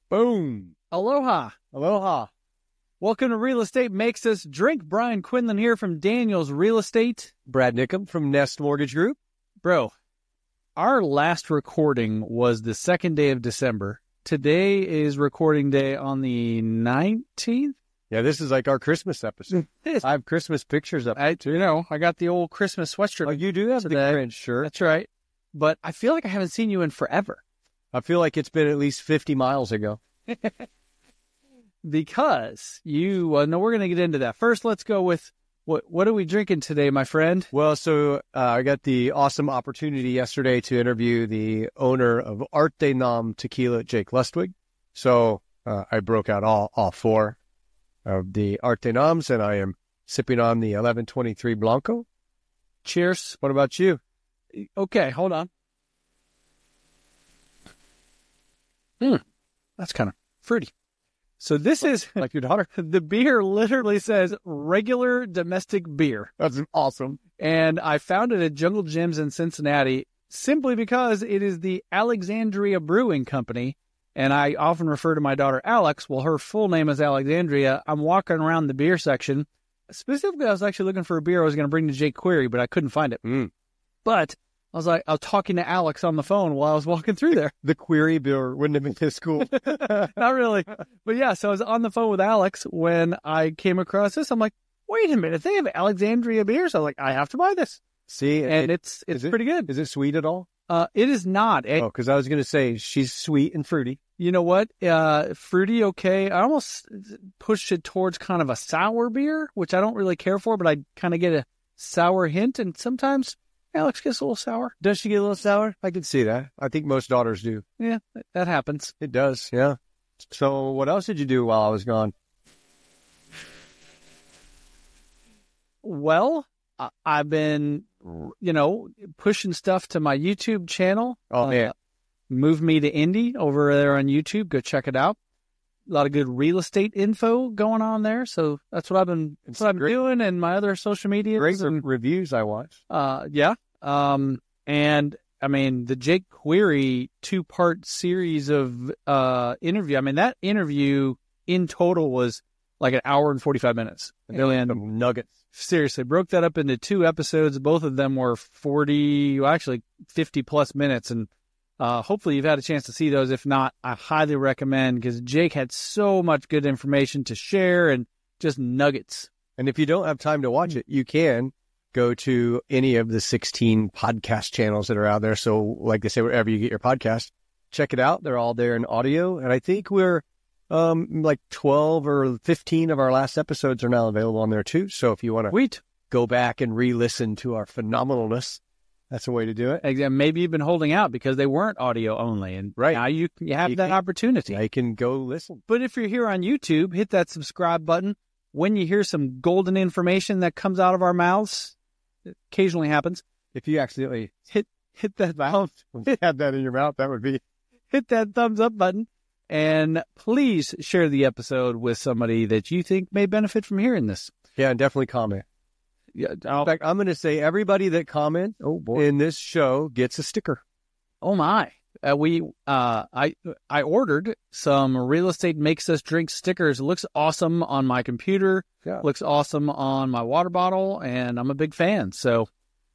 Boom. Aloha. Aloha. Welcome to Real Estate Makes Us Drink. Brian Quinlan here from Daniels Real Estate. Brad Nickham from Nest Mortgage Group. Bro, our last recording was the 2nd day of December. Today is recording day on the 19th. Yeah, this is like our Christmas episode. I have Christmas pictures up. I got the old Christmas sweatshirt. Oh, you do have today. The Grinch shirt. That's right. But I feel like I haven't seen you in forever. I feel like it's been at least 50 miles ago. Because you, we're going to get into that. First, let's go with what are we drinking today, my friend? Well, so I got the awesome opportunity yesterday to interview the owner of Art de Nam Tequila, Jake Lustwig. So I broke out all four of the Art de Nams, and I am sipping on the 1123 Blanco. Cheers. What about you? Okay, hold on. That's kind of fruity. So this is, like your daughter, the beer literally says regular domestic beer. That's awesome. And I found it at Jungle Gyms in Cincinnati simply because it is the Alexandria Brewing Company. And I often refer to my daughter Alex. Well, her full name is Alexandria. I'm walking around the beer section. Specifically, I was actually looking for a beer I was going to bring to Jake Query, but I couldn't find it. But I was talking to Alex on the phone while I was walking through there. The Query beer wouldn't have been this cool. Not really. But yeah, so I was on the phone with Alex when I came across this. I'm like, wait a minute, they have Alexandria beers. I was like, I have to buy this. See? And it's pretty good. Is it sweet at all? It is not. Because I was going to say she's sweet and fruity. You know what? Fruity, okay. I almost pushed it towards kind of a sour beer, which I don't really care for, but I kind of get a sour hint. And sometimes Alex gets a little sour. Does she get a little sour? I can see that. I think most daughters do. Yeah, that happens. It does, yeah. So what else did you do while I was gone? Well, I've been, pushing stuff to my YouTube channel. Oh, man. Move Me to Indy over there on YouTube. Go check it out. A lot of good real estate info going on there. So that's what I've been doing, and my other social media. Great reviews I watched. Yeah. And I mean, the Jake Query 2-part series of interview. I mean, that interview in total was like an hour and 45 minutes. Some nuggets. Seriously, broke that up into 2 episodes. Both of them were 50 plus minutes. And hopefully you've had a chance to see those. If not, I highly recommend, because Jake had so much good information to share and just nuggets. And if you don't have time to watch it, you can go to any of the 16 podcast channels that are out there. So like they say, wherever you get your podcast, check it out. They're all there in audio. And I think we're like 12 or 15 of our last episodes are now available on there too. So if you want to go back and re-listen to our phenomenalness, that's a way to do it. And maybe you've been holding out because they weren't audio only. And now you have that opportunity. I can go listen. But if you're here on YouTube, hit that subscribe button. When you hear some golden information that comes out of our mouths, it occasionally happens. If you accidentally hit that mouth, have that in your mouth, that would be. Hit that thumbs up button. And please share the episode with somebody that you think may benefit from hearing this. Yeah, and definitely comment. Yeah, in fact, I'm going to say everybody that comments in this show gets a sticker. Oh my! I ordered some Real Estate Makes Us Drink stickers. It looks awesome on my computer. Yeah. Looks awesome on my water bottle, and I'm a big fan. So,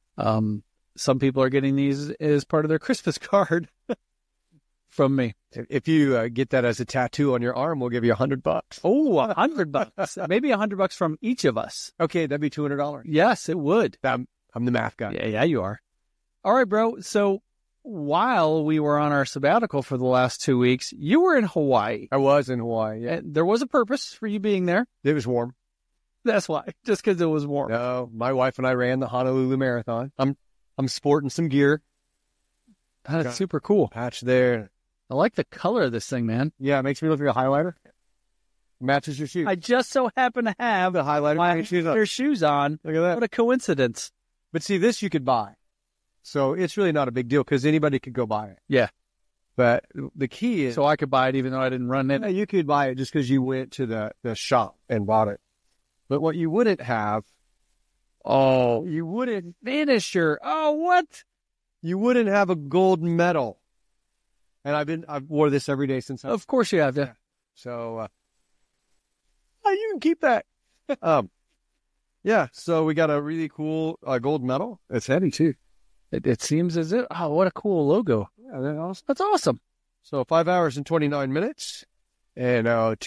some people are getting these as part of their Christmas card from me. If you get that as a tattoo on your arm, we'll give you $100. Oh, $100. Maybe $100 from each of us. Okay, that'd be $200. Yes, it would. I'm the math guy. Yeah, you are. All right, bro. So while we were on our sabbatical for the last 2 weeks, you were in Hawaii. I was in Hawaii, yeah. And there was a purpose for you being there. It was warm. That's why. Just because it was warm. No, my wife and I ran the Honolulu Marathon. I'm sporting some gear. That's super cool. Patch there. I like the color of this thing, man. Yeah, it makes me look like a highlighter. Matches your shoes. I just so happen to have the highlighter my shoes on. Look at that. What a coincidence. But see, this you could buy. So it's really not a big deal because anybody could go buy it. Yeah. But the key is... So I could buy it even though I didn't run it? Yeah, you could buy it just because you went to the shop and bought it. But what you wouldn't have... Oh, you wouldn't... Finisher. Oh, what? You wouldn't have a gold medal And I've wore this every day since. Of course you have. Yeah. So, you can keep that. Yeah. So we got a really cool gold medal. It's heavy too. It seems as if. Oh, what a cool logo. Yeah, That's awesome. So 5 hours and 29 minutes, and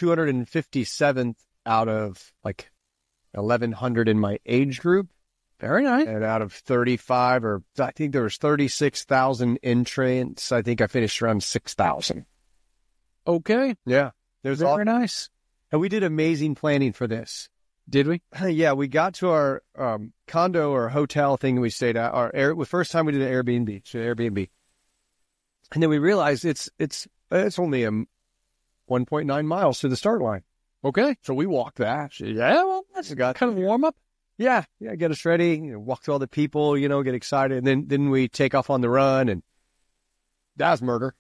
257th out of like 1,100 in my age group. Very nice. And out of 35, or I think there was 36,000 entrants, I think I finished around 6,000. Okay. Yeah. There's Very nice. And we did amazing planning for this. Did we? Yeah, we got to our condo or hotel thing we stayed at. The first time we did an Airbnb. And then we realized it's only 1.9 miles to the start line. Okay. So we walked that. Yeah, well, that's kind of a warm-up. Yeah, get us ready, walk through all the people, get excited. And then we take off on the run, and that was murder.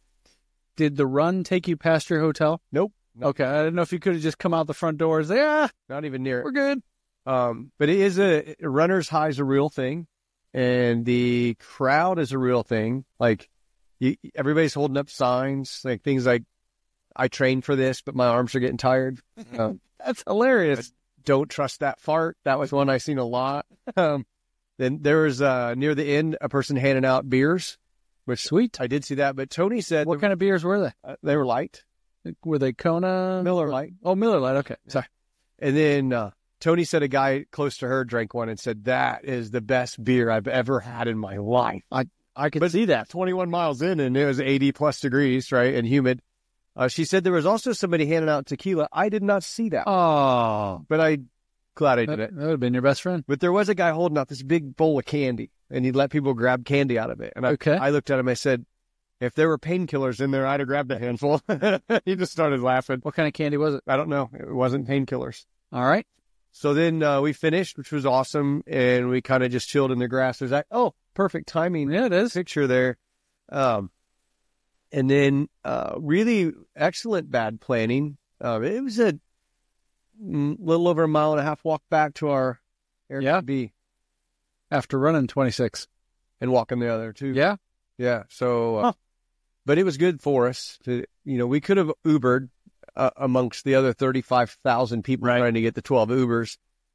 Did the run take you past your hotel? Nope. Okay, I didn't know if you could have just come out the front doors. Yeah, not even near it. We're good. But it is a runner's high is a real thing, and the crowd is a real thing. Like everybody's holding up signs, like things like, "I trained for this, but my arms are getting tired." That's hilarious. Don't trust that fart. That was one I seen a lot. Then there was near the end a person handing out beers, which sweet. I did see that. But Tony said, what kind of beers were they? They were light. Were they Kona? Miller Lite. Oh, Miller Lite. Okay, sorry. And then Tony said a guy close to her drank one and said, "That is the best beer I've ever had in my life." I could see that. 21 miles in, and it was 80 plus degrees, right, and humid. She said there was also somebody handing out tequila. I did not see that. Oh. But I'm glad I did it. That would have been your best friend. But there was a guy holding out this big bowl of candy, and he'd let people grab candy out of it. And I looked at him, I said, if there were painkillers in there, I'd have grabbed a handful. He just started laughing. What kind of candy was it? I don't know. It wasn't painkillers. All right. So then we finished, which was awesome, and we kind of just chilled in the grass. There's that, perfect timing. Yeah, it is. Picture there. And then really excellent bad planning. It was a little over a mile and a half walk back to our Airbnb. Yeah. After running 26. And walking the other too. Yeah. Yeah. So, but it was good for us to, we could have Ubered amongst the other 35,000 people trying to get the 12 Ubers.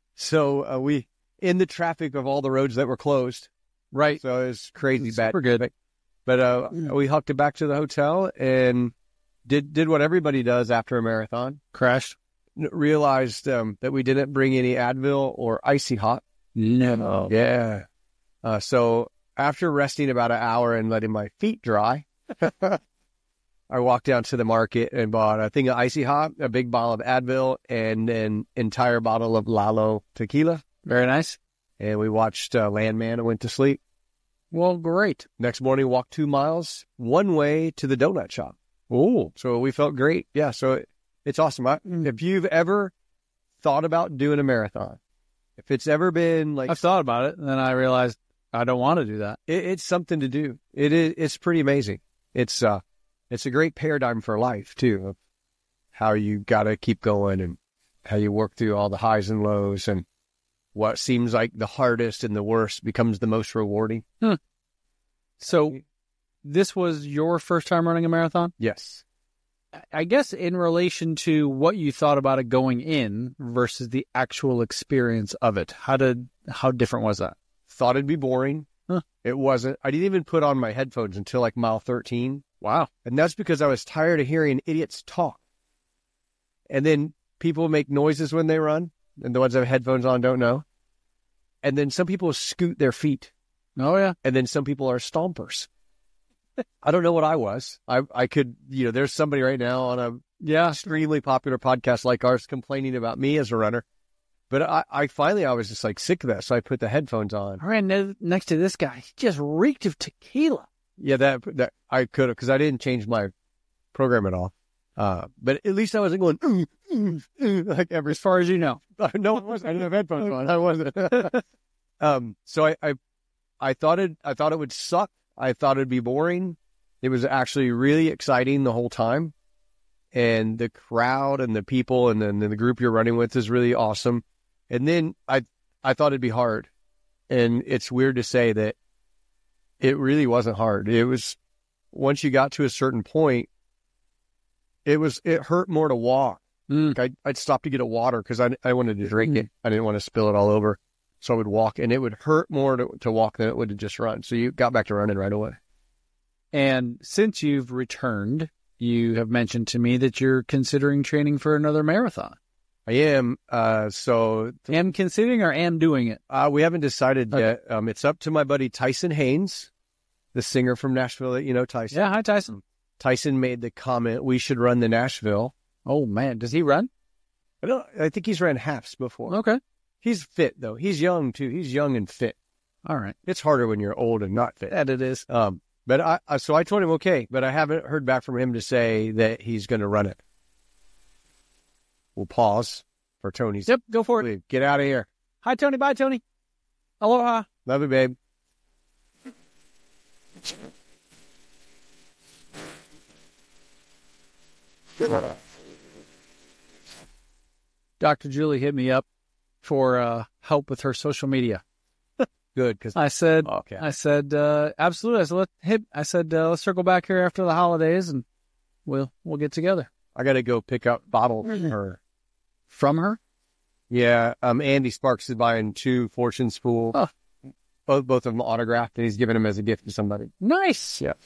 So we, in the traffic of all the roads that were closed. Right. So it was crazy bad. Super good. But we hucked it back to the hotel and did what everybody does after a marathon. Crashed. Realized that we didn't bring any Advil or Icy Hot. No. Yeah. So after resting about an hour and letting my feet dry, I walked down to the market and bought a thing of Icy Hot, a big bottle of Advil, and an entire bottle of Lalo tequila. Very nice. And we watched Landman and went to sleep. Well, great. Next morning, walked 2 miles one way to the donut shop. Oh, so we felt great. Yeah, so it's awesome. If you've ever thought about doing a marathon, if it's ever been like... I've thought about it, and then I realized I don't want to do that. It's something to do. It's pretty amazing. It's a great paradigm for life, too, of how you got to keep going and how you work through all the highs and lows, and what seems like the hardest and the worst becomes the most rewarding. So this was your first time running a marathon? Yes. I guess in relation to what you thought about it going in versus the actual experience of it, how different was that? Thought it'd be boring. Huh. It wasn't. I didn't even put on my headphones until like mile 13. Wow. And that's because I was tired of hearing idiots talk. And then people make noises when they run, and the ones that have headphones on don't know. And then some people scoot their feet. Oh, yeah. And then some people are stompers. I don't know what I was. I could, there's somebody right now on a extremely popular podcast like ours complaining about me as a runner. But I finally was just like sick of that. So I put the headphones on. I ran next to this guy. He just reeked of tequila. Yeah, that I could have, because I didn't change my program at all. But at least I wasn't going, like every... As far as you know. No, I wasn't. I didn't have headphones on. I wasn't. So I thought it would suck. I thought it'd be boring. It was actually really exciting the whole time. And the crowd and the people and then the group you're running with is really awesome. And then I thought it'd be hard. And it's weird to say that it really wasn't hard. It was once you got to a certain point, it hurt more to walk. Like I'd stop to get a water because I wanted to drink it. I didn't want to spill it all over. So I would walk, and it would hurt more to walk than it would to just run. So you got back to running right away. And since you've returned, you have mentioned to me that you're considering training for another marathon. I am. So am considering or am doing it? We haven't decided yet. It's up to my buddy Tyson Haynes, the singer from Nashville. You know Tyson. Yeah, hi Tyson. Tyson made the comment we should run the Nashville. Oh man, does he run? I think he's ran halves before. Okay. He's fit though. He's young too. He's young and fit. All right. It's harder when you're old and not fit. That it is. But so I told him okay, but I haven't heard back from him to say that he's going to run it. We'll pause for Tony's. Yep, go for it. Get out of here. Hi, Tony. Bye, Tony. Aloha. Love you, babe. Dr. Julie hit me up for help with her social media. Good, because I said, okay. absolutely. I said, let's circle back here after the holidays and we'll get together. I got to go pick up bottles from her. From her? Yeah. Andy Sparks is buying 2 Fortune Spool. Oh. Both of them autographed, and he's giving them as a gift to somebody. Nice. Yeah.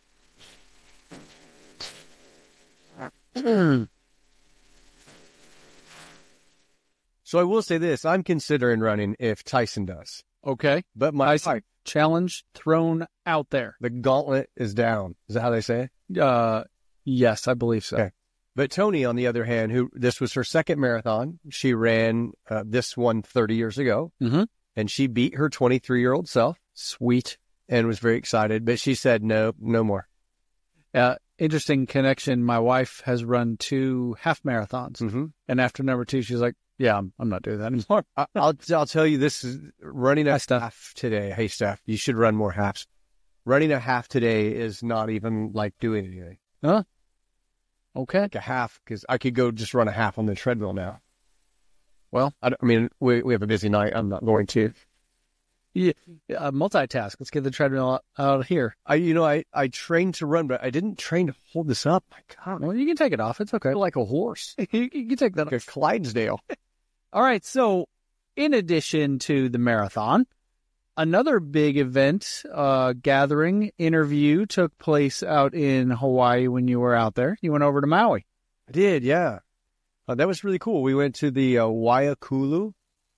So I will say this. I'm considering running if Tyson does. Okay. But my Tyson challenge thrown out there. The gauntlet is down. Is that how they say it? Yes, I believe so. Okay. But Tony, on the other hand, this was her second marathon. She ran this one 30 years ago, and she beat her 23-year-old self. Sweet. And was very excited. But she said, no more. Interesting connection. My wife has run 2 half marathons. And after number 2, she's like, yeah, I'm not doing that anymore. I'll tell you, this is running a half today. Hey, Steph, you should run more halves. Running a half today is not even like doing anything. Huh? Okay. Like a half, because I could go just run a half on the treadmill now. Well, I mean, we have a busy night. I'm not going to. Yeah, multitask. Let's get the treadmill out here. I trained to run, but I didn't train to hold this up. My God. Well, you can take it off. It's okay. I feel like a horse. You can take that like off. a Clydesdale. All right. So in addition to the marathon, another big event, gathering, interview took place out in Hawaii when you were out there. You went over to Maui. I did, yeah. That was really cool. We went to the Waiakulu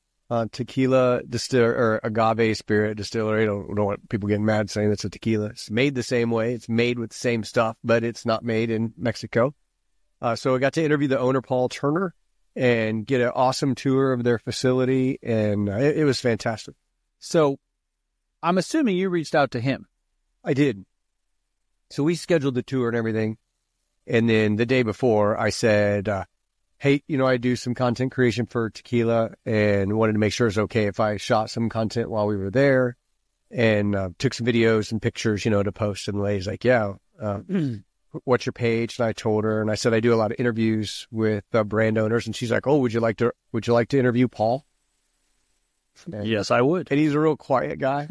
tequila distiller or agave spirit distillery. I don't want people getting mad saying it's a tequila. It's made the same way. It's made with the same stuff, but it's not made in Mexico. So I got to interview the owner, Paul Turner, and get an awesome tour of their facility, and it was fantastic. So I'm assuming you reached out to him. I did. So we scheduled the tour and everything, and then the day before I said, hey, I do some content creation for tequila and wanted to make sure it's okay if I shot some content while we were there and took some videos and pictures, to post. And the lady's like, yeah, what's your page? And I told her, and I said, I do a lot of interviews with brand owners. And she's like, oh, would you like to interview Paul? And, yes, I would. And he's a real quiet guy.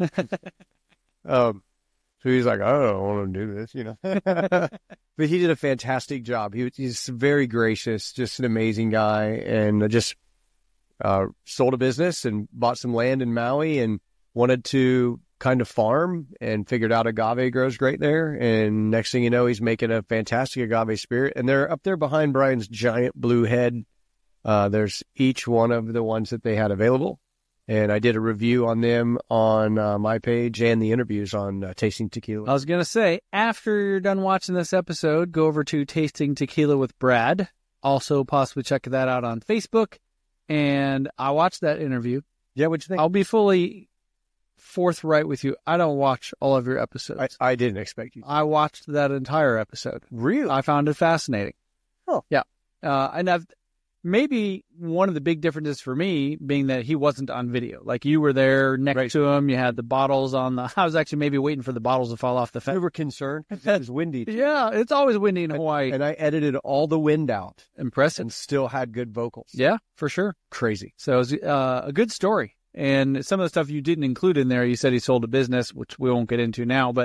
So he's like, I don't want to do this, But he did a fantastic job. He's very gracious, just an amazing guy, and just sold a business and bought some land in Maui and wanted to kind of farm and figured out agave grows great there. And next thing you know, he's making a fantastic agave spirit. And they're up there behind Brian's giant blue head. There's each one of the ones that they had available. And I did a review on them on my page and the interviews on Tasting Tequila. I was going to say, after you're done watching this episode, go over to Tasting Tequila with Brad. Also, possibly check that out on Facebook. And I watched that interview. Yeah, what'd you think? I'll be fully forthright with you. I don't watch all of your episodes. I didn't expect you to. I watched that entire episode. Really? I found it fascinating. Oh. Yeah. And maybe one of the big differences for me being that he wasn't on video. Like you were there next to him. You had the bottles I was actually maybe waiting for the bottles to fall off the fence. You were concerned? It was windy. Yeah, it's always windy in Hawaii. And I edited all the wind out. Impressive. And still had good vocals. Yeah, for sure. Crazy. So it was a good story. And some of the stuff you didn't include in there, you said he sold a business, which we won't get into now, but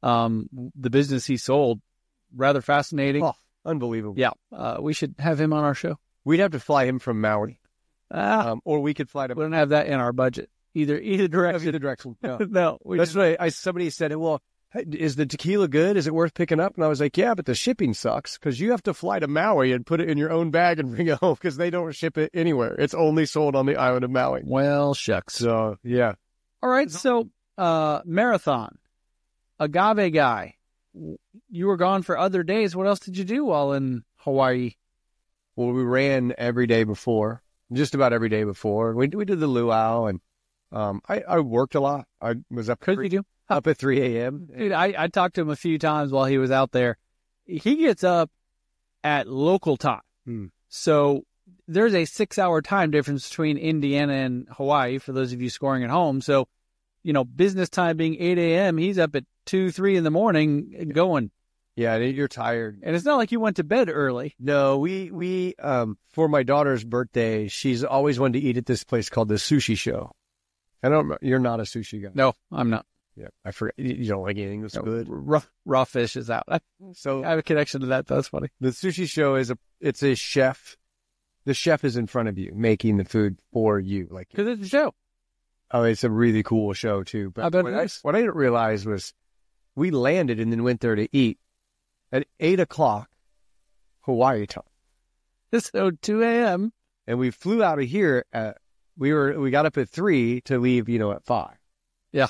the business he sold, rather fascinating. Oh, unbelievable. Yeah, we should have him on our show. We'd have to fly him from Maui, or we could fly to. We don't have that in our budget. Either direction. Either direction. No. No, That's what somebody said. Well, is the tequila good? Is it worth picking up? And I was like, yeah, but the shipping sucks because you have to fly to Maui and put it in your own bag and bring it home because they don't ship it anywhere. It's only sold on the island of Maui. Well, shucks. So, yeah. All right. So, marathon, Agave guy. You were gone for other days. What else did you do while in Hawaii? Well, we ran every day before, just about every day before. We did the luau, and I worked a lot. I was up at 3 a.m. Dude, I talked to him a few times while he was out there. He gets up at local time. So there's a 6-hour time difference between Indiana and Hawaii for those of you scoring at home. So, business time being 8 a.m., he's up at 2, 3 in the morning going. Yeah, you're tired. And it's not like you went to bed early. No, we for my daughter's birthday, she's always wanted to eat at this place called the Sushi Show. You're not a sushi guy. No, I'm not. Yeah, I forget. You don't like anything that's good. Raw fish is out. So I have a connection to that. That's funny. The Sushi Show it's a chef. The chef is in front of you making the food for you, like because it's a show. Oh, it's a really cool show too. But what I didn't realize was we landed and then went there to eat at 8 o'clock Hawaii time. So 2 a.m. And we flew out of here we got up at 3 to leave, at 5. Yeah.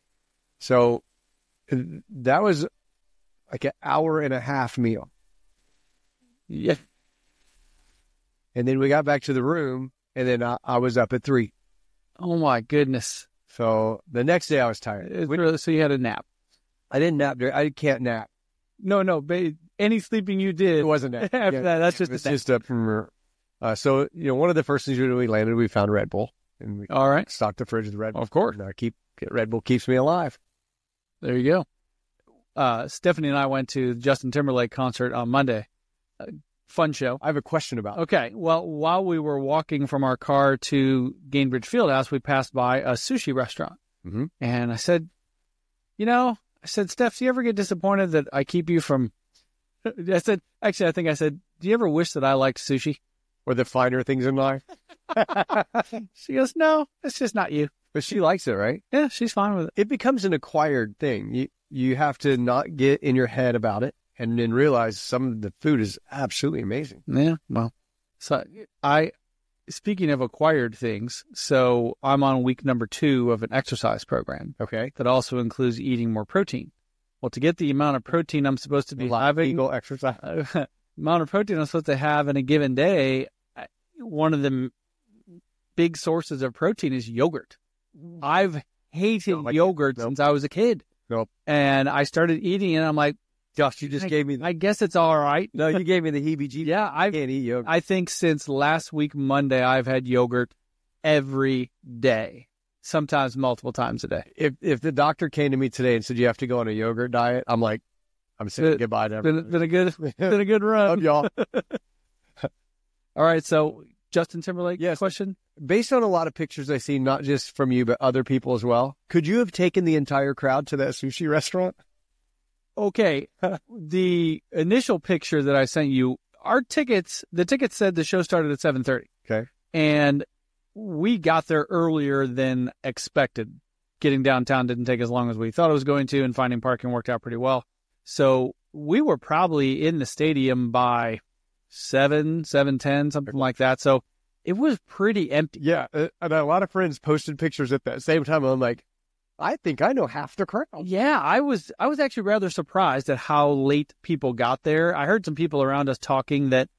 So that was like an hour and a half meal. Yeah. And then we got back to the room and then I was up at 3. Oh my goodness. So the next day I was tired. So you had a nap. I didn't nap. I can't nap. No. Any sleeping you did. It wasn't that. After that, that's just up from. So one of the first things we did when we landed, we found Red Bull, and we stocked the fridge with Red Bull. Of course, Red Bull keeps me alive. There you go. Stephanie and I went to the Justin Timberlake concert on Monday. Fun show. I have a question about it. Okay. Well, while we were walking from our car to Gainbridge Fieldhouse, we passed by a sushi restaurant, and I said, Steph, do you ever get disappointed that I keep you from? I said, do you ever wish that I liked sushi? Or the finer things in life? She goes, no, it's just not you. But she likes it, right? Yeah, she's fine with it. It becomes an acquired thing. You have to not get in your head about it and then realize some of the food is absolutely amazing. Yeah, well, so speaking of acquired things, so I'm on week number 2 of an exercise program. Okay. That also includes eating more protein. Well, to get the amount of protein I'm supposed to be having, exercise. Amount of protein I'm supposed to have in a given day, one of the big sources of protein is yogurt. I've hated yogurt since I was a kid. Nope. And I started eating it, and I'm like, Josh, you just gave me... I guess it's all right. No, you gave me the heebie-jeebies. Yeah, I can't eat yogurt. I think since last week, Monday, I've had yogurt every day, sometimes multiple times a day. If the doctor came to me today and said you have to go on a yogurt diet, I'm like, I'm saying goodbye to everyone. Been a good run. Love y'all. All right, so Justin Timberlake question? Based on a lot of pictures I see, not just from you, but other people as well, could you have taken the entire crowd to that sushi restaurant? Okay. The initial picture that I sent you, the tickets said the show started at 7:30. Okay. And we got there earlier than expected. Getting downtown didn't take as long as we thought it was going to, and finding parking worked out pretty well. So we were probably in the stadium by 7:10, something like that. So it was pretty empty. Yeah. And a lot of friends posted pictures at that same time. I'm like, I think I know half the crowd. Yeah, I was actually rather surprised at how late people got there. I heard some people around us talking that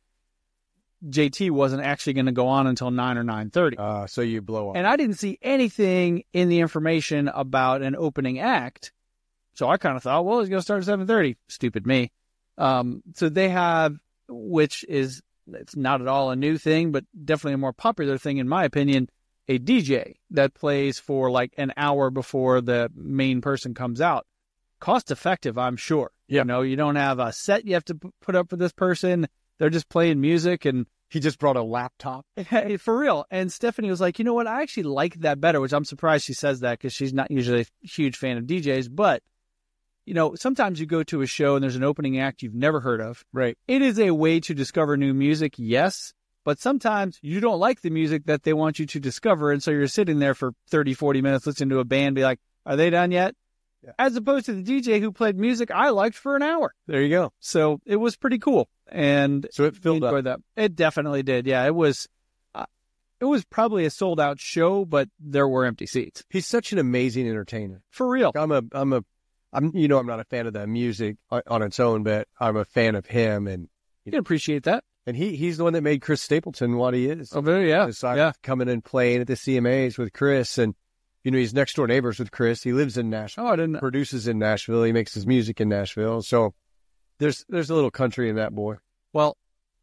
JT wasn't actually going to go on until 9 or 9:30. So you blow up. And I didn't see anything in the information about an opening act. So I kind of thought, well, he's going to start at 7:30. Stupid me. So they have, which is, it's not at all a new thing, but definitely a more popular thing, in my opinion, a DJ that plays for like an hour before the main person comes out. Cost effective, I'm sure. Yeah. You don't have a set you have to put up for this person. They're just playing music, and he just brought a laptop. Hey, for real. And Stephanie was like, you know what? I actually like that better, which I'm surprised she says that because she's not usually a huge fan of DJs. But sometimes you go to a show and there's an opening act you've never heard of. Right. It is a way to discover new music, yes, but sometimes you don't like the music that they want you to discover, and so you're sitting there for 30, 40 minutes listening to a band, be like, are they done yet? Yeah. As opposed to the DJ who played music I liked for an hour. There you go. So it was pretty cool. And so it filled up. That. It definitely did. Yeah, it was probably a sold out show, but there were empty seats. He's such an amazing entertainer. For real. I'm not a fan of the music on its own, but I'm a fan of him, and you can appreciate that. And he's the one that made Chris Stapleton what he is. Oh, very, yeah. So I'm coming and playing at the CMAs with Chris, and he's next door neighbors with Chris. He lives in Nashville. Oh, I didn't know. Produces in Nashville. He makes his music in Nashville. So there's a little country in that boy. Well,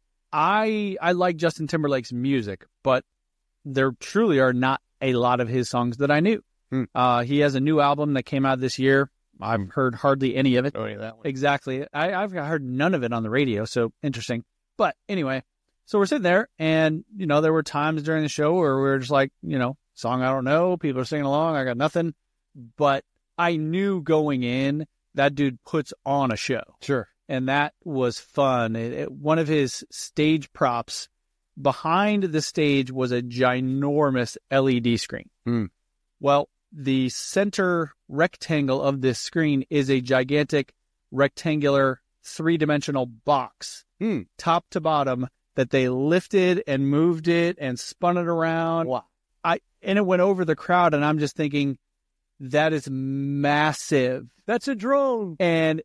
I like Justin Timberlake's music, but there truly are not a lot of his songs that I knew. He has a new album that came out this year. I've heard hardly any of it. Oh, yeah, that one. Exactly. I've heard none of it on the radio, so interesting. But anyway, so we're sitting there, and, there were times during the show where we were just like, song I don't know, people are singing along, I got nothing. But I knew going in, that dude puts on a show. Sure. And that was fun. One of his stage props behind the stage was a ginormous LED screen. Well, the center rectangle of this screen is a gigantic rectangular 3-dimensional box, top to bottom, that they lifted and moved it and spun it around. Wow. And it went over the crowd, and I'm just thinking, that is massive. That's a drone. And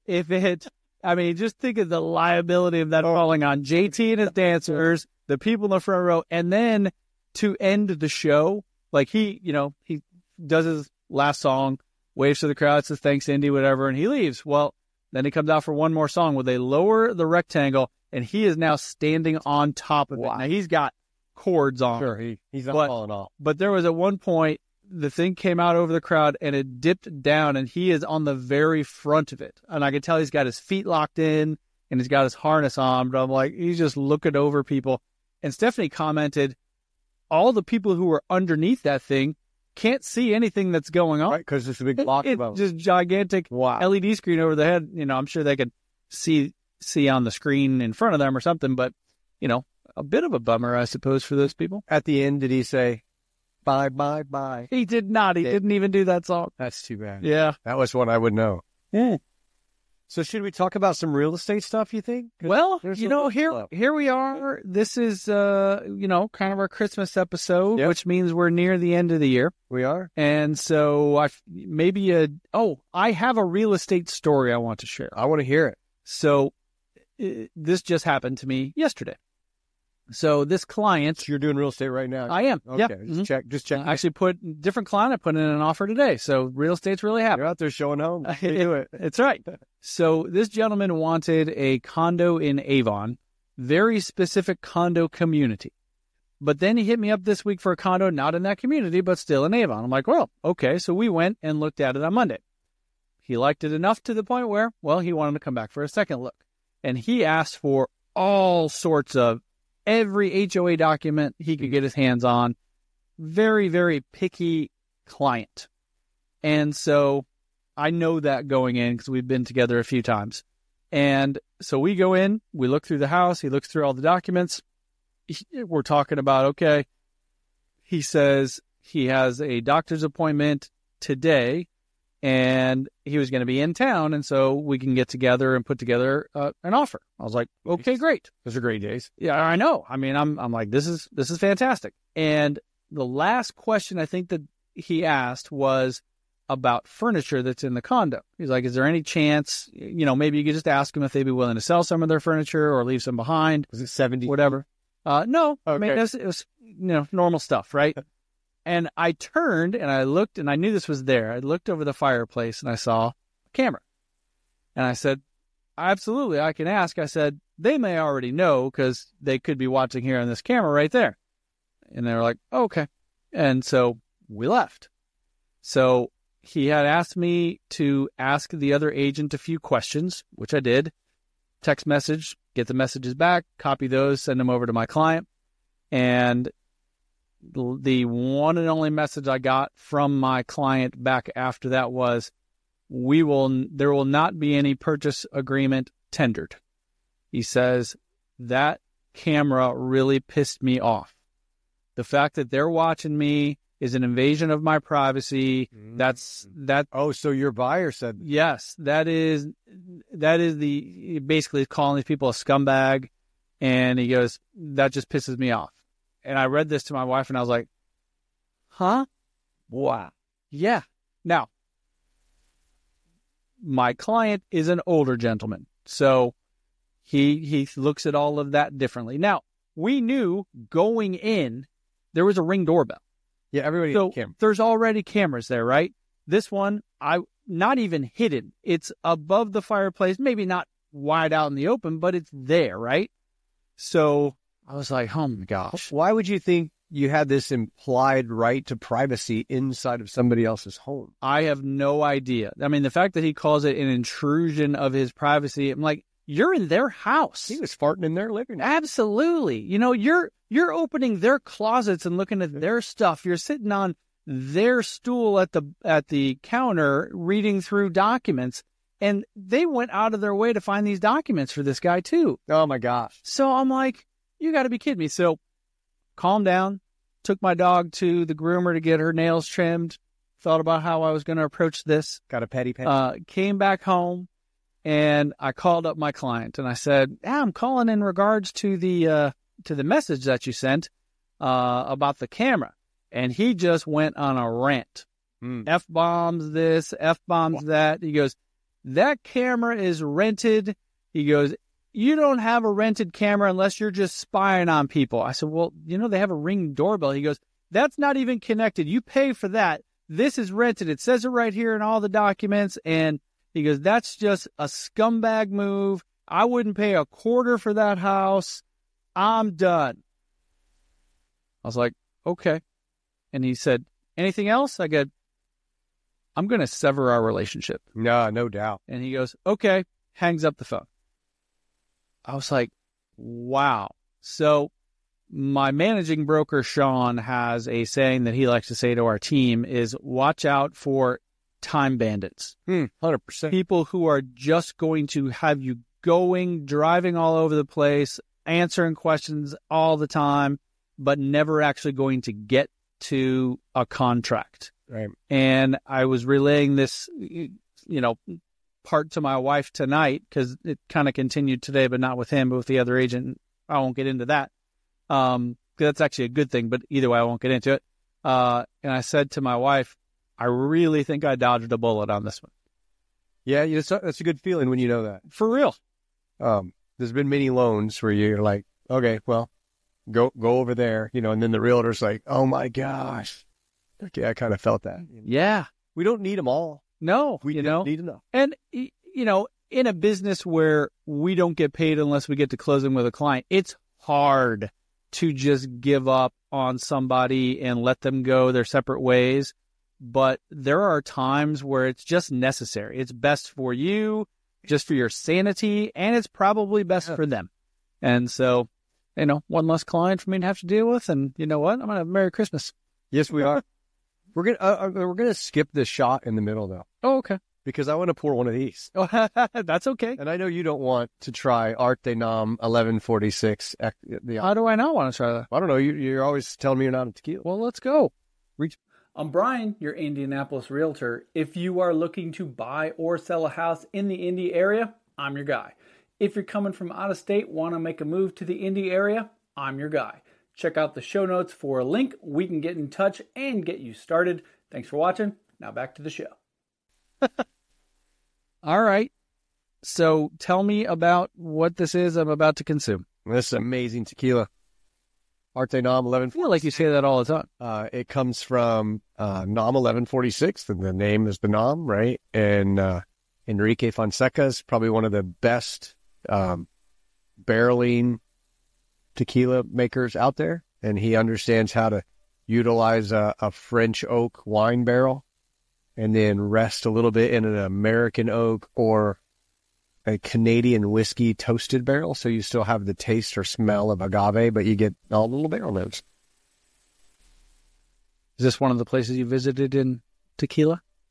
just think of the liability of that falling on JT and his dancers, the people in the front row, and then to end the show, like he does his last song, waves to the crowd, says thanks, Indy, whatever, and he leaves. Well, then he comes out for one more song where they lower the rectangle, and he is now standing on top of it. Now, he's got cords on. Sure, he's not falling off. But there was at one point, the thing came out over the crowd, and it dipped down, and he is on the very front of it. And I could tell he's got his feet locked in, and he's got his harness on, but I'm like, he's just looking over people. And Stephanie commented, all the people who are underneath that thing can't see anything that's going on. Right, because it's a big block. It's just gigantic LED screen over the head. I'm sure they could see on the screen in front of them or something, but, a bit of a bummer, I suppose, for those people. At the end, did he say, bye, bye, bye? He did not. He didn't even do that song. That's too bad. Yeah. That was one I would know. Yeah. So should we talk about some real estate stuff, you think? Well, here we are. This is, kind of our Christmas episode, which means we're near the end of the year. We are. And so I have a real estate story I want to share. I want to hear it. So this just happened to me yesterday. So this client... So you're doing real estate right now? I am. Okay. Yeah. Just check. I actually different client. I put in an offer today. So real estate's really happening. You're out there showing home. Do it. It's right. So this gentleman wanted a condo in Avon, very specific condo community. But then he hit me up this week for a condo, not in that community, but still in Avon. I'm like, well, okay. So we went and looked at it on Monday. He liked it enough to the point where, he wanted to come back for a second look. And he asked for all sorts of every HOA document he could get his hands on. Very, very picky client. And so I know that going in because we've been together a few times. And so we go in, we look through the house, he looks through all the documents. We're talking about, okay, he says he has a doctor's appointment today and he was going to be in town, and so we can get together and put together an offer. I was like, okay, great. Those are great days. Yeah, I know. I mean, I'm like, this is fantastic. And the last question I think that he asked was about furniture that's in the condo. He's like, is there any chance, maybe you could just ask them if they'd be willing to sell some of their furniture or leave some behind. Was it 70? Whatever. No. Okay. I mean, it was normal stuff, right? And I turned and I looked and I knew this was there. I looked over the fireplace and I saw a camera. And I said, absolutely, I can ask. I said, they may already know because they could be watching here on this camera right there. And they were like, oh, okay. And so we left. So he had asked me to ask the other agent a few questions, which I did. Text message, get the messages back, copy those, send them over to my client. And the one and only message I got from my client back after that was, there will not be any purchase agreement tendered. He says, that camera really pissed me off. The fact that they're watching me is an invasion of my privacy. That. Oh, so your buyer said, yes, that is basically calling these people a scumbag. And he goes, that just pisses me off. And I read this to my wife and I was like, huh? wow. Yeah. Now, my client is an older gentleman, so he looks at all of that differently. Now, we knew going in there was a Ring doorbell. Yeah, everybody. So there's already cameras there, right? This one, not even hidden. It's above the fireplace, maybe not wide out in the open, but it's there, right? So I was like, oh my gosh. Why would you think you had this implied right to privacy inside of somebody else's home? I have no idea. I mean, the fact that he calls it an intrusion of his privacy, I'm like, you're in their house. He was farting in their living room. Absolutely. You know, you're opening their closets and looking at their stuff. You're sitting on their stool at the counter reading through documents. And they went out of their way to find these documents for this guy too. Oh my gosh. So I'm like, you got to be kidding me. So calm down. Took my dog to the groomer to get her nails trimmed. Thought about how I was going to approach this. Got a petty pet. Came back home. And I called up my client and I said, I'm calling in regards to the message that you sent about the camera. And he just went on a rant. F-bombs this, F-bombs that. He goes, that camera is rented. He goes, you don't have a rented camera unless you're just spying on people. I said, well, they have a Ring doorbell. He goes, that's not even connected. You pay for that. This is rented. It says it right here in all the documents. And he goes, that's just a scumbag move. I wouldn't pay a quarter for that house. I'm done. I was like, okay. And he said, anything else? I go, I'm going to sever our relationship. No doubt. And he goes, okay, hangs up the phone. I was like, wow. So my managing broker, Sean, has a saying that he likes to say to our team is watch out for time bandits. 100%. People who are just going to have you driving all over the place, answering questions all the time, but never actually going to get to a contract. Right. And I was relaying this, part to my wife tonight because it kind of continued today, but not with him, but with the other agent. I won't get into that. That's actually a good thing, but either way, I won't get into it. And I said to my wife, I really think I dodged a bullet on this one. Yeah, that's a good feeling when you know that. For real. There's been many loans where you're like, okay, well, go over there, and then the realtor's like, oh my gosh. Okay, I kind of felt that. Yeah. We don't need them all. No, we don't need enough. And, in a business where we don't get paid unless we get to closing with a client, it's hard to just give up on somebody and let them go their separate ways. But there are times where it's just necessary. It's best for you, just for your sanity, and it's probably best for them. And so, one less client for me to have to deal with. And you know what? I'm going to have a Merry Christmas. Yes, we are. We're gonna skip this shot in the middle, though. Oh, okay. Because I want to pour one of these. Oh, that's okay. And I know you don't want to try Art de Nam 1146. How do I not want to try that? I don't know. You're always telling me you're not a tequila. Well, let's go. I'm Brian, your Indianapolis realtor. If you are looking to buy or sell a house in the Indy area, I'm your guy. If you're coming from out of state, want to make a move to the Indy area, I'm your guy. Check out the show notes for a link. We can get in touch and get you started. Thanks for watching. Now back to the show. All right. So tell me about what this is I'm about to consume. This is amazing tequila. Art de Nam 1146. I feel like you say that all the time. It comes from Nam 1146, and the name is the Nam, right? And Enrique Fonseca is probably one of the best barreling tequila makers out there, and he understands how to utilize a French oak wine barrel and then rest a little bit in an American oak or a Canadian whiskey toasted barrel, so you still have the taste or smell of agave, but you get all the little barrel notes. Is this one of the places you visited in tequila?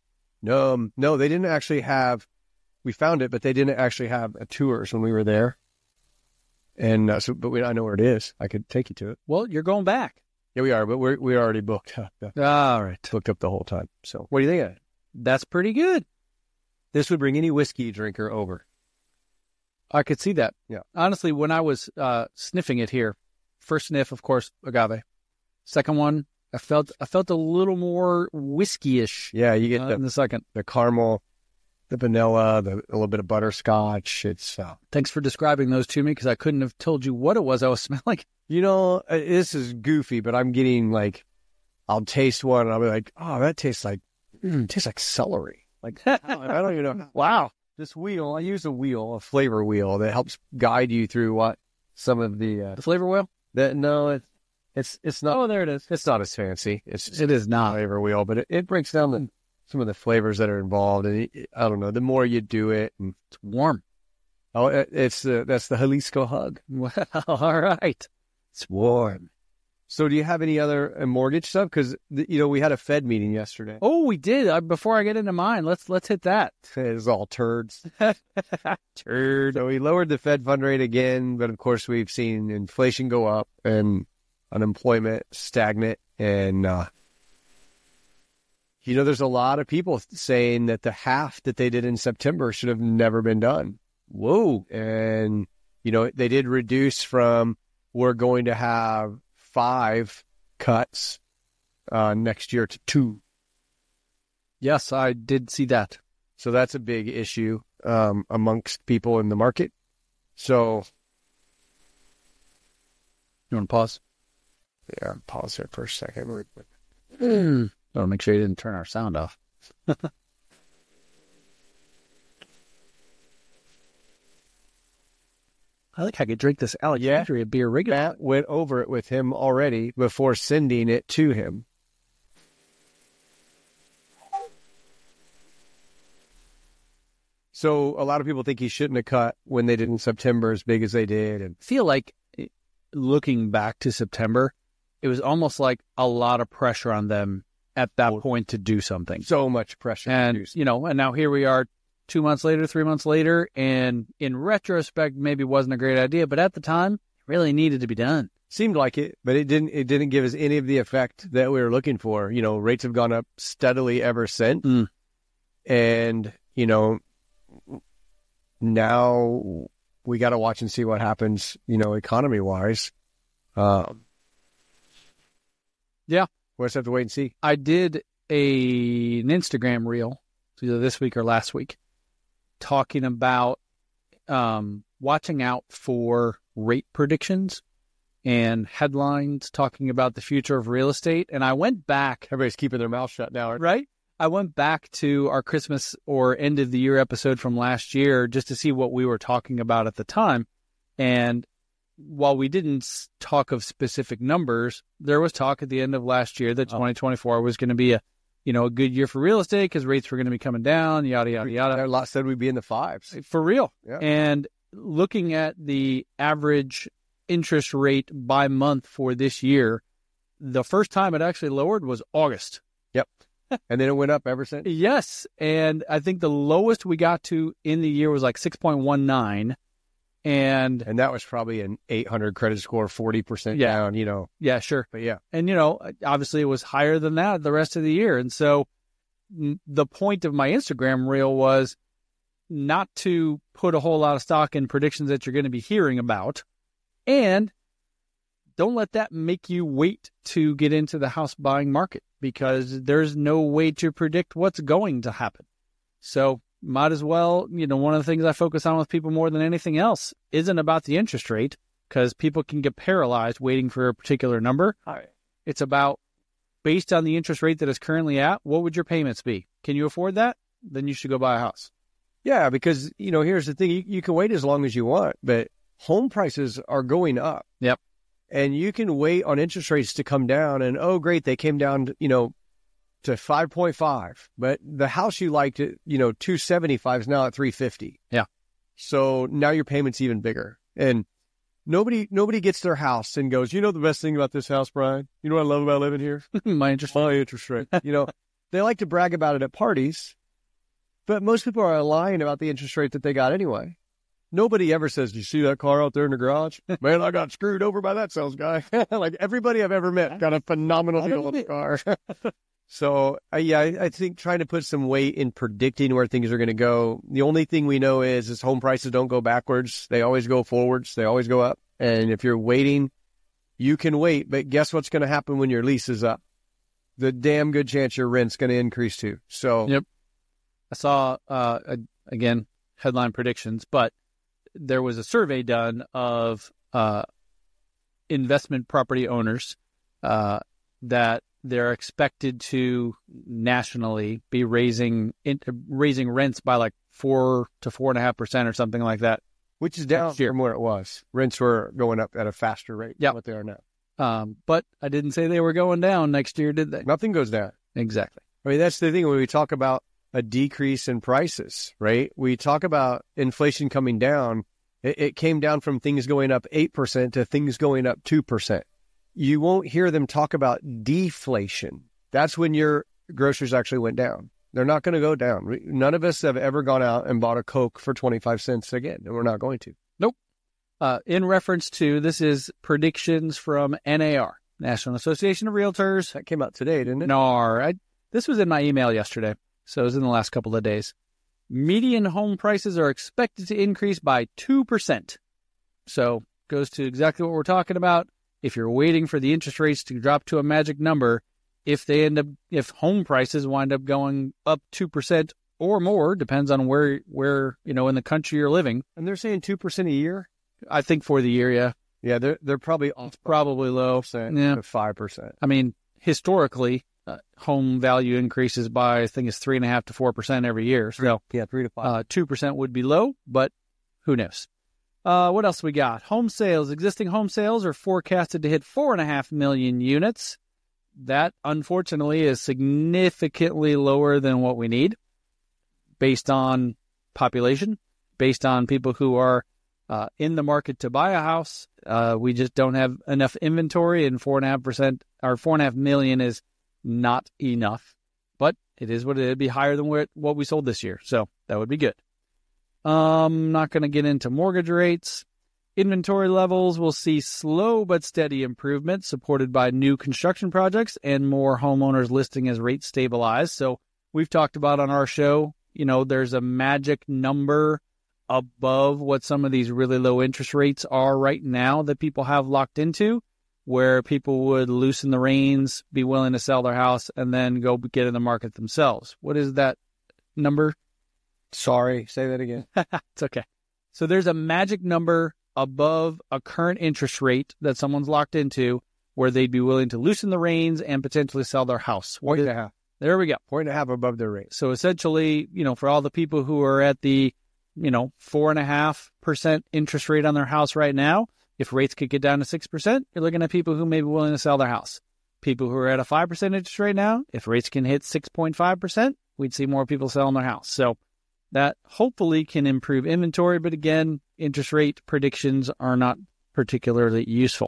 No, they didn't actually have. We found it, but they didn't actually have tours when we were there. And I know where it is. I could take you to it. Well, you're going back. Yeah, we are, but we're already booked up. All right. Booked up the whole time. So what do you think of it? That's pretty good. This would bring any whiskey drinker over. I could see that. Yeah. Honestly, when I was sniffing it here, first sniff, of course, agave. Second one, I felt a little more whiskey-ish. Yeah, you get in the second. The caramel, the vanilla, a little bit of butterscotch. It's Thanks for describing those to me, because I couldn't have told you what it was I was smelling. This is goofy, but I'm getting like, I'll taste one and I'll be like, oh, that tastes like celery. Like, I don't even know. Wow. This wheel, I use a flavor wheel that helps guide you through what some of the flavor wheel. It's not. Oh, there it is. It's not as fancy. It is not a flavor wheel, but it breaks down some of the flavors that are involved. And I don't know. The more you do it, and it's warm. Oh, that's the Jalisco hug. Well, all right. It's warm. So do you have any other mortgage stuff? Because, we had a Fed meeting yesterday. Oh, we did. Before I get into mine, let's hit that. It was all turds. Turd. So we lowered the Fed fund rate again, but of course we've seen inflation go up and unemployment stagnant. And, there's a lot of people saying that the half that they did in September should have never been done. Whoa. And, they did reduce from, we're going to have 5 cuts next year to 2. Yes, I did see that. So that's a big issue amongst people in the market. So you want to pause? Yeah, pause there for a second. I'll make sure you didn't turn our sound off. I like how I could drink this Alexandria beer regularly. Matt went over it with him already before sending it to him. So a lot of people think he shouldn't have cut when they did in September as big as they did. And I feel like looking back to September, it was almost like a lot of pressure on them at that point to do something. So much pressure. And, and now here we are 2 months later, 3 months later, and in retrospect, maybe it wasn't a great idea, but at the time, it really needed to be done. Seemed like it, but it didn't give us any of the effect that we were looking for. Rates have gone up steadily ever since. And, now we got to watch and see what happens, economy wise. Yeah. We'll just have to wait and see. I did an Instagram reel, either this week or last week, talking about watching out for rate predictions and headlines talking about the future of real estate. And I went back. Everybody's keeping their mouth shut now, right? I went back to our Christmas or end of the year episode from last year just to see what we were talking about at the time. And while we didn't talk of specific numbers, there was talk at the end of last year that 2024 was going to be a good year for real estate because rates were going to be coming down, yada, yada, yada. A lot said we'd be in the 5s. For real. Yeah. And looking at the average interest rate by month for this year, the first time it actually lowered was August. Yep. And then it went up ever since? Yes. And I think the lowest we got to in the year was like 6.19. And that was probably an 800 credit score, 40% down, Yeah, sure. But yeah. And, obviously it was higher than that the rest of the year. And so the point of my Instagram reel was not to put a whole lot of stock in predictions that you're going to be hearing about. And don't let that make you wait to get into the house buying market because there's no way to predict what's going to happen. So might as well, one of the things I focus on with people more than anything else isn't about the interest rate because people can get paralyzed waiting for a particular number. Right. It's about, based on the interest rate that is currently at, what would your payments be? Can you afford that? Then you should go buy a house. Yeah, because, here's the thing. You can wait as long as you want, but home prices are going up. Yep. And you can wait on interest rates to come down and, oh, great, they came down, to 5.5, but the house you liked at, 275 is now at 350. Yeah. So now your payment's even bigger. And nobody gets their house and goes, the best thing about this house, Brian? You know what I love about living here? My interest rate. They like to brag about it at parties, But most people are lying about the interest rate that they got anyway. Nobody ever says, "Do you see that car out there in the garage? Man, I got screwed over by that sales guy." Like everybody I've ever met got a phenomenal deal on the car. So, I think trying to put some weight in predicting where things are going to go. The only thing we know is home prices don't go backwards. They always go forwards. They always go up. And if you're waiting, you can wait. But guess what's going to happen when your lease is up? The damn good chance your rent's going to increase too. So, yep. I saw, again, headline predictions, but there was a survey done of investment property owners that they're expected to nationally be raising rents by like 4 to 4.5% or something like that, which is down from where it was. Rents were going up at a faster rate than what they are now. But I didn't say they were going down next year, did they? Nothing goes down. Exactly. I mean, that's the thing when we talk about a decrease in prices, right? We talk about inflation coming down. It came down from things going up 8% to things going up 2%. You won't hear them talk about deflation. That's when your groceries actually went down. They're not going to go down. None of us have ever gone out and bought a Coke for 25 cents again, and we're not going to. Nope. In reference to, this is predictions from NAR, National Association of Realtors. That came out today, didn't it? NAR. This was in my email yesterday, so it was in the last couple of days. Median home prices are expected to increase by 2%. So goes to exactly what we're talking about. If you're waiting for the interest rates to drop to a magic number, if home prices wind up going up 2% or more, depends on where in the country you're living. And they're saying 2% a year? I think for the year, yeah. Yeah, they're probably off. Probably low. To 5%. I mean, historically, home value increases by, I think it's 3.5% to 4% every year. So 3 to 5. 2% would be low, but who knows? What else we got? Home sales. Existing home sales are forecasted to hit 4.5 million units. That, unfortunately, is significantly lower than what we need based on population, based on people who are in the market to buy a house. We just don't have enough inventory, and 4.5% or 4.5 million is not enough. But it is what it'd be higher than what we sold this year, so that would be good. Not going to get into mortgage rates. Inventory levels will see slow but steady improvement supported by new construction projects and more homeowners listing as rates stabilize. So we've talked about on our show, there's a magic number above what some of these really low interest rates are right now that people have locked into, where people would loosen the reins, be willing to sell their house, and then go get in the market themselves. What is that number? Sorry, say that again. It's okay. So there's a magic number above a current interest rate that someone's locked into where they'd be willing to loosen the reins and potentially sell their house. 1.5. There we go. 1.5 above their rate. So essentially, for all the people who are at the, 4.5% interest rate on their house right now, if rates could get down to 6%, you're looking at people who may be willing to sell their house. People who are at a 5% interest rate now, if rates can hit 6.5%, we'd see more people selling their house. So that hopefully can improve inventory, but again, interest rate predictions are not particularly useful.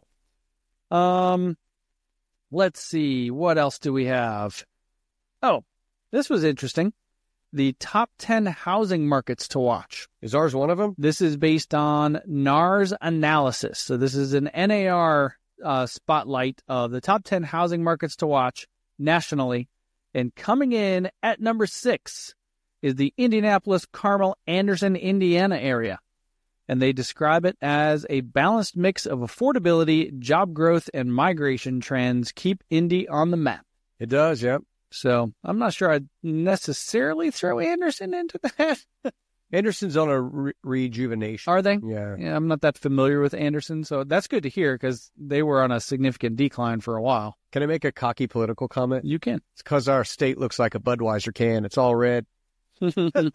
Let's see, what else do we have? Oh, this was interesting. The top 10 housing markets to watch. Is ours one of them? This is based on NAR's analysis. So this is an NAR spotlight of the top 10 housing markets to watch nationally. And coming in at number 6 is the Indianapolis, Carmel, Anderson, Indiana area. And they describe it as a balanced mix of affordability, job growth, and migration trends keep Indy on the map. It does, yep. So I'm not sure I'd necessarily throw Anderson into that. Anderson's on a rejuvenation. Are they? Yeah. I'm not that familiar with Anderson, so that's good to hear because they were on a significant decline for a while. Can I make a cocky political comment? You can. It's because our state looks like a Budweiser can. It's all red. Well,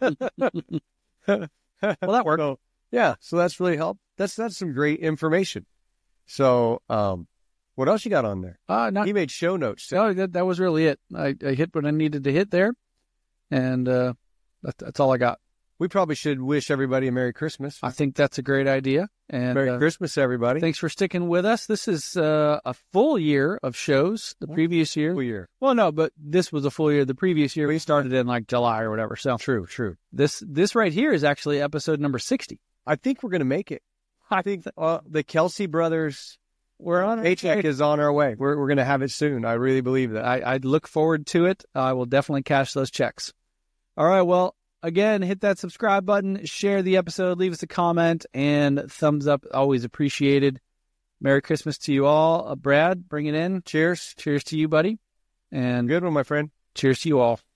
that worked. So, yeah, so that's really helped. That's some great information. So, what else you got on there? He made show notes. No, that was really it. I hit what I needed to hit there, and that's all I got. We probably should wish everybody a Merry Christmas. I think that's a great idea. And Merry Christmas, everybody. Thanks for sticking with us. This is a full year of shows. The previous year. Full year. Well, no, but this was a full year. The previous year, we started in like July or whatever. So True. This right here is actually episode number 60. I think we're going to make it. I think the Kelsey brothers, We're on paycheck is on our way. We're going to have it soon. I really believe that. I look forward to it. I will definitely cash those checks. All right. Well, again, hit that subscribe button, share the episode, leave us a comment, and thumbs up. Always appreciated. Merry Christmas to you all. Brad, bring it in. Cheers. Cheers to you, buddy. And Good one, my friend. cheers to you all.